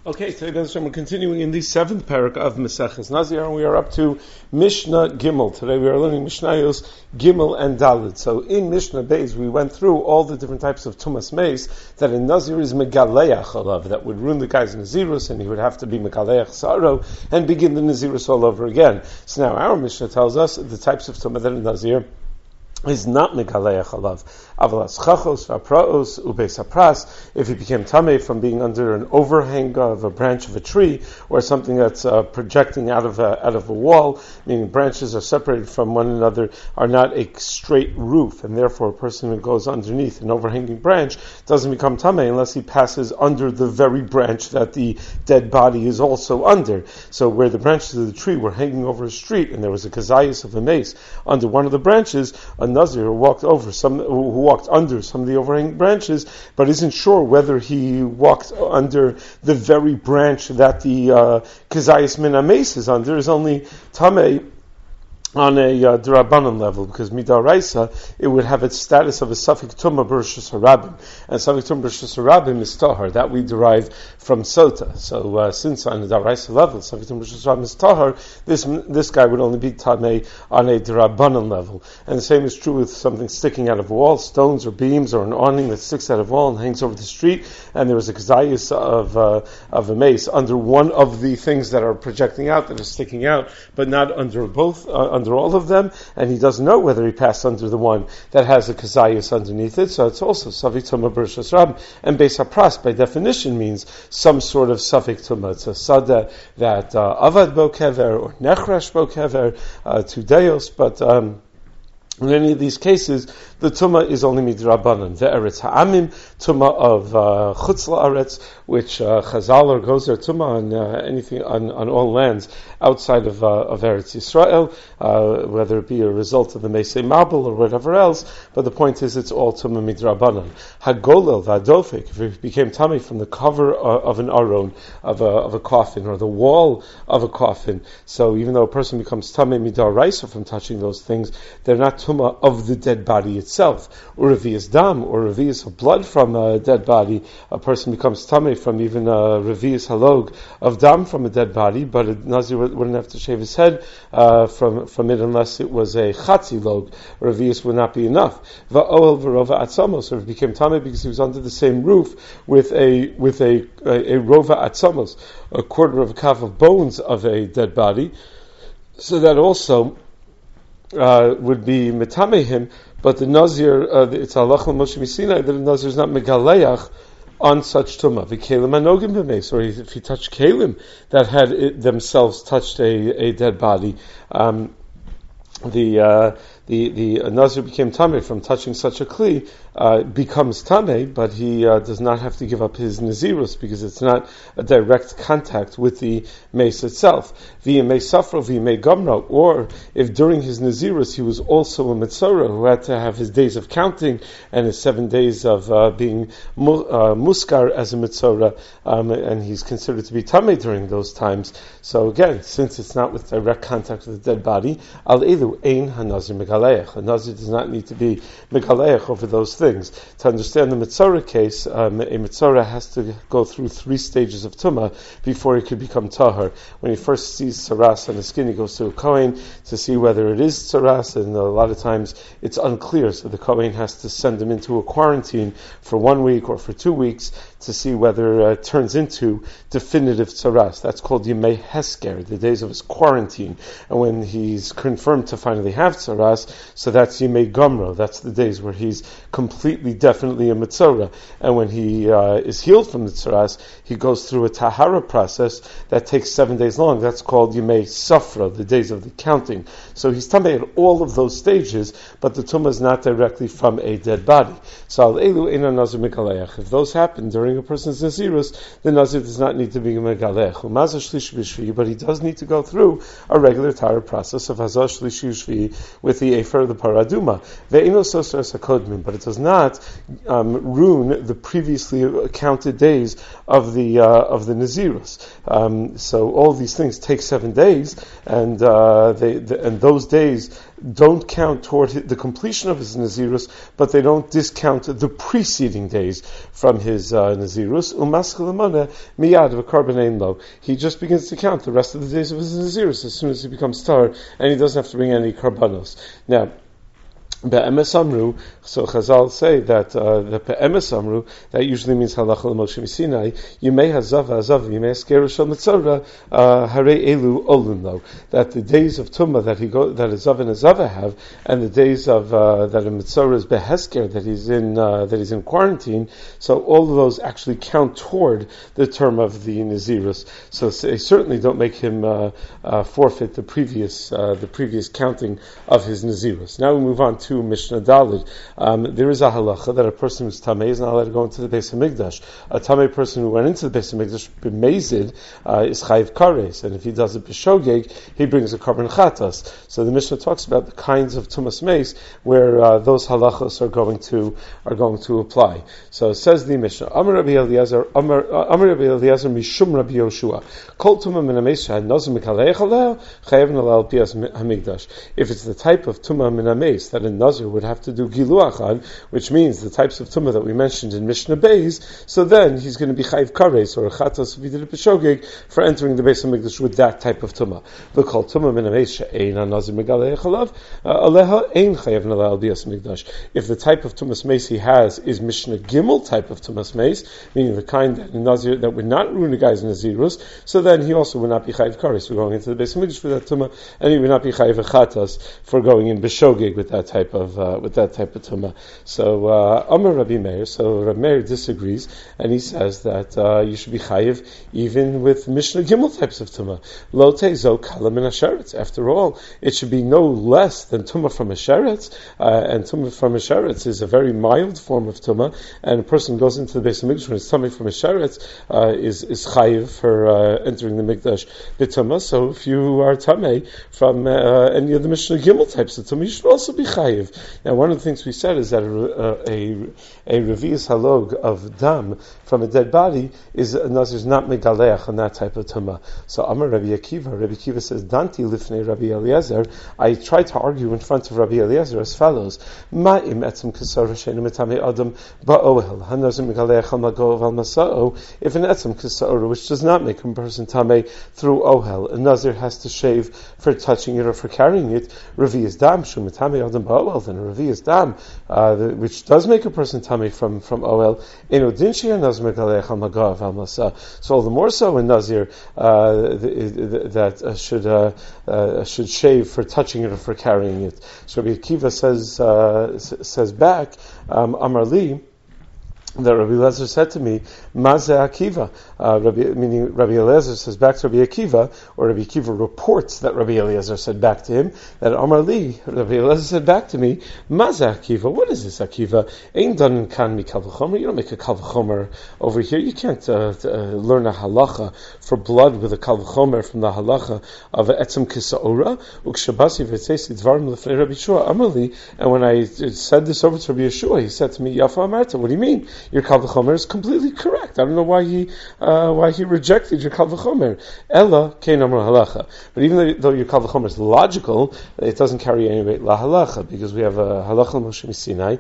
Okay, today we're continuing in the seventh parak of Maseches Nazir, and we are up to Mishnah Gimel. Today we are learning Mishnayos Gimel and Dalet. So in Mishnah Beis, we went through all the different types of Tumas Meis that in Nazir is Megaleach Alav, that would ruin the guy's Nazirus, and he would have to be Megaleach Saro and begin the Nazirus all over again. So now our Mishnah tells us the types of Tumah that in Nazir is not megaleach alav. Avalas chachos v'apraos ubeis apras. If he became tamei from being under an overhang of a branch of a tree or something that's projecting out of a wall, meaning branches are separated from one another, are not a straight roof, and therefore a person who goes underneath an overhanging branch doesn't become tamei unless he passes under the very branch that the dead body is also under. So where the branches of the tree were hanging over a street, and there was a kazayas of a mace under one of the branches, a Nazir who walked under some of the overhanging branches, but isn't sure whether he walked under the very branch that the Kazayas Min HaMeis is under, is only Tamei on a D'Rabbanan level, because Midaraisa, it would have its status of a Safik Tumah B'Rishus Harabim, and Safik Tumah B'Rishus Harabim is Tahar, that we derive from Sota. So since on the D'Oraisa level, Safik Tumah B'Rishus Harabim is Tahar, this guy would only be Tamei on a D'Rabbanan level. And the same is true with something sticking out of a wall, stones or beams or an awning that sticks out of a wall and hangs over the street, and there was a Kazayas of a mace under one of the things that are projecting out, that are sticking out, but not under both, under all of them, and he doesn't know whether he passed under the one that has a kazayas underneath it, so it's also Safik Tumah B'Rishus Harabim. And Beis HaPras, by definition, means some sort of Safik Tumah. It's a Sada that Avad Bo Kever or Nechrash Bo Kever, to Deos, but in any of these cases, the Tumah is only Midrabanan. Ve'eretz ha'amim, Tumah of Chutz La'aretz, which Chazal or Gozer Tumah on anything on all lands outside of Eretz Yisrael, whether it be a result of the Meisei Mabel or whatever else. But the point is, it's all Tumah Midrabanan. Hagolel v'adofik, if it became Tamei from the cover of an aron, of a coffin, or the wall of a coffin. So even though a person becomes Tamei Midaraisa from touching those things, they're not Tumah of the dead body itself. Or revius dam, or revius of blood from a dead body. A person becomes tamei from even a revius halog of dam from a dead body, but a Nazir wouldn't have to shave his head from it unless it was a chatzi log. Revius would not be enough. Va'oel v'rova atzamos, or if he became tamei because he was under the same roof with a rova atzamos, a quarter of a calf of bones of a dead body. So that also would be metamei him, but the Nazir, it's halach l'Moshe Misinai that the Nazir is not megaleach on such tumah. V'kelim anogim b'meis, or if he touched kelim that had themselves touched a dead body, the Nazir became tamei from touching such a kli, becomes tamei, but he does not have to give up his nazirus because it's not a direct contact with the mace itself. V'yimei safro, v'yimei gamra, or if during his nazirus he was also a mitzora who had to have his days of counting and his 7 days of being muskar as a mitzora, and he's considered to be tamei during those times. So again, since it's not with direct contact with the dead body, al elu ein hanazir megaleach. A nazir does not need to be megaleach over those things. To understand the Mitzorah case, a Mitzorah has to go through 3 stages of Tumah before he could become Tahar. When he first sees Tsaras on the skin, he goes to a Kohen to see whether it is Tsaras, and a lot of times it's unclear, so the Kohen has to send him into a quarantine for 1 week or for 2 weeks to see whether it turns into definitive Tsaras. That's called Yemei Hesker, the days of his quarantine. And when he's confirmed to finally have Tsaras, so that's Yemei Gomro, that's the days where he's completely, definitely a Mitzorah. And when he is healed from the Tsaras, he goes through a Tahara process that takes 7 days long. That's called Yemei Safra, the days of the counting. So he's Tamei at all of those stages, but the Tumah is not directly from a dead body. So Al Elu Eina Nazir Megaleach. If those happen during a person's Nazirus, the Nazir does not need to be Megaleach. Umazah Shlishi B'Shvi, but he does need to go through a regular Tahara process of Hazah Shlishi B'Shvi with the Efer, the Paraduma. Ve'ino Sosar Sakodmin, but it does not ruin the previously counted days of the Nazirus. So all these things take 7 days, and those days don't count toward the completion of his Nazirus, but they don't discount the preceding days from his Nazirus. He just begins to count the rest of the days of his Nazirus as soon as he becomes Tahor, and he doesn't have to bring any Karbanos. Now, Be'emes Amru, so Chazal say that the Be'emes Amru, that usually means Halacha l'Moshe Sinai, Yimei Hazava, Yimei Askeru Shel Mitzora, Harei Elu Olun Lo, that the days of Tumah that that Azav and Azava have, and the days of that a Mitzora is Behesker, that he's in quarantine, so all of those actually count toward the term of the Nazirus. So they certainly don't make him forfeit the previous counting of his Nazirus. Now we move on to Mishnah Daled. There is a halacha that a person who's tamei is not allowed to go into the Beis Hamikdash. A tamei person who went into the Beis Hamikdash b'mezid is chayiv kares, and if he does it b'shogeg, he brings a korban chatas. So the Mishnah talks about the kinds of tumas meis where those halachas are going to apply. So it says the Mishnah, Amar Rabbi Eliezer mishum Rabbi Yoshua, Kol tumah min hameis she'ad nazir mikaleich aleh chayav nalal pias hamikdash. If it's the type of tumah min hameis that a nazir would have to do giluach on, which means the types of tumah that we mentioned in Mishnah Beis, so then he's going to be chayiv kares or chatas v'did b'shogeg for entering the Beis Hamikdash with that type of tumah. The kol tumah min hameis she'ein nazir megaleich alav aleha ein chayav nalal pias hamikdash. If the type of tumas meis he has is Mishnah Gimel type of tumas meis, meaning the kind that nazir that would not ruin a guy's nazirus, so then he also would not be chayiv kares for going into the Beis Hamikdash for that tumah, and he would not be chayiv chatas for going in b'shogeg with that type of tumah. So Amar Rabbi Meir. So Rabbi Meir disagrees, and he says that you should be chayiv even with Mishnah Gimel types of tumah. Lo tezo kala min hasheretz. After all, it should be no less than tumah from a sheretz, and tumah from a sheretz is a very mild form of tumah. And a person goes into the Beis Hamikdash when it's tumah from a sheretz is chayiv for entering the mikdash b'tumah. So if you are tamei from any of the Mishnah Gimel types of tumah, you should also be chayiv. Now, one of the things we said is that a revius halog of dam from a dead body is not megaleach on that type of tumah. So Amar Rabbi Akiva says, Danti lifnei Rabbi Eliezer. I tried to argue in front of Rabbi Eliezer as follows: Ma'im etzem kasar v'sheinu mitame adam ba'ohel hanazim megaleach al magov al masao. If an etzem kasar, which does not make a person tamei through ohel, a nazir has to shave for touching it or for carrying it. Revius dam shu mitame adam ba'ohel, then a revius dam, which does make a person tamei from ohel. Eno din she'er nazir megaleach al magov al masa. So all the more so in nazir that should shave for touching it or for carrying it. So Rabbi Akiva says back, Amar li, that Rabbi Eliezer said to me, Mazeh Akiva, meaning Rabbi Eliezer says back to Rabbi Akiva, or Rabbi Akiva reports that Rabbi Eliezer said back to him, that Amar li, Rabbi Eliezer said back to me, Mazeh Akiva, what is this Akiva? Ein dan kan mi kal v'chomer, you don't make a kal v'chomer over here, you can't learn a halacha for blood with a kal v'chomer from the halacha of etzem kisa'ora, ukshabasi v'tzesi dvarim l'fnei Rabbi Yeshua, Amar li, and when I said this over to Rabbi Yeshua, he said to me, Yafa Amarta, what do you mean? Your kal v'chomer is completely correct. I don't know why he rejected your kal v'chomer. Ella kein amar halacha. But even though your kal v'chomer is logical, it doesn't carry any weight la halacha, because we have a halacha Moshe Sinai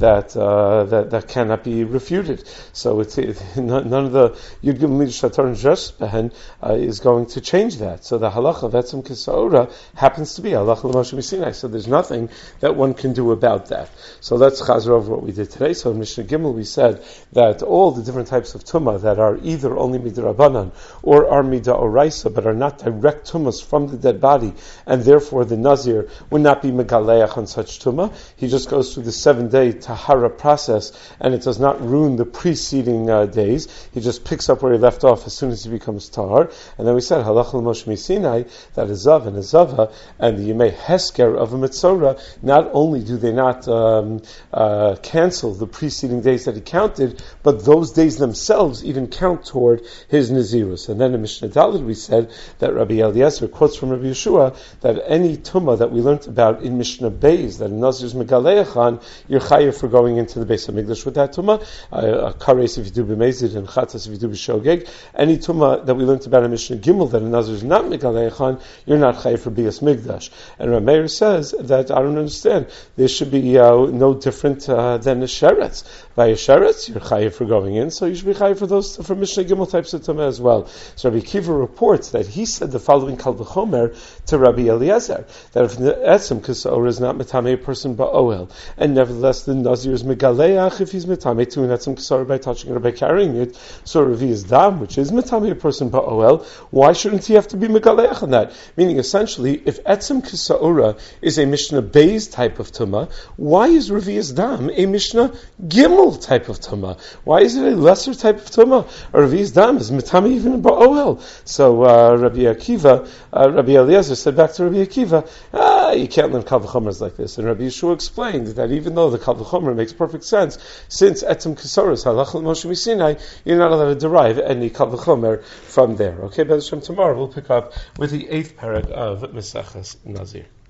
that cannot be refuted. So none of the Yud Gimel Midrash Shatar and Jes Behen is going to change that. So the halacha of etzem kisa'ora happens to be halacha Moshe Sinai. So there's nothing that one can do about that. So let's chazer over what we did today. So in Mishnah Gimel we said that all the different types of tumah that are either only midrabanan or are midaoraisa, but are not direct tumas from the dead body, and therefore the nazir would not be megaleach on such tumah. He just goes through the 7-day tahara process, and it does not ruin the preceding days. He just picks up where he left off as soon as he becomes tahar. And then we said halach l'Moshe Sinai, that Azav and Azava and the Yemei Hesker of a Mitzora, not only do they not cancel the preceding days that he counts, counted, but those days themselves even count toward his Nazirus. And then in Mishnah Daled we said that Rabbi Eliezer quotes from Rabbi Yeshua that any tumah that we learned about in Mishnah Beis, that a Nazir's Megaleachan, you're chayav for going into the Beis HaMikdash with that tumah, a kares if you do b'mezid and chatas if you do b'shogeg. Any tumah that we learned about in Mishnah Gimel, that a Nazir's not Megaleachan, you're not chayav for Bias Mikdash. And Rameir says that, I don't understand, there should be no different than a sheretz. By a sheretz, you're chayav for going in, so you should be chayav for those, for Mishnah Gimel types of tumah as well. So Rabbi Kiva reports that he said the following kal v'chomer to Rabbi Eliezer, that if the etzem kasor is not metamei a person ba'oel, and nevertheless the nazir is megaleach if he's metamei to an etzem kasor by touching it or by carrying it, so Ravi is dam, which is metamei a person ba'oel, why shouldn't he have to be megaleach on that? Meaning essentially, if etzem kasora is a Mishnah Beis type of tumah, why is Ravi is dam a Mishnah Gimel type of tumah? Why is it a lesser type of tumah? Or Ravi is dam is metamei even ba'oel. So Rabbi Eliezer said back to Rabbi Akiva, you can't learn kal v'chomers like this. And Rabbi Yeshua explained that even though the kal v'chomer makes perfect sense, since etzem kasoros halach l'Moshe Misinai, you're not allowed to derive any kal v'chomer from there. Okay, B'ez Hashem, tomorrow we'll pick up with the 8th parak of Meseches Nazir.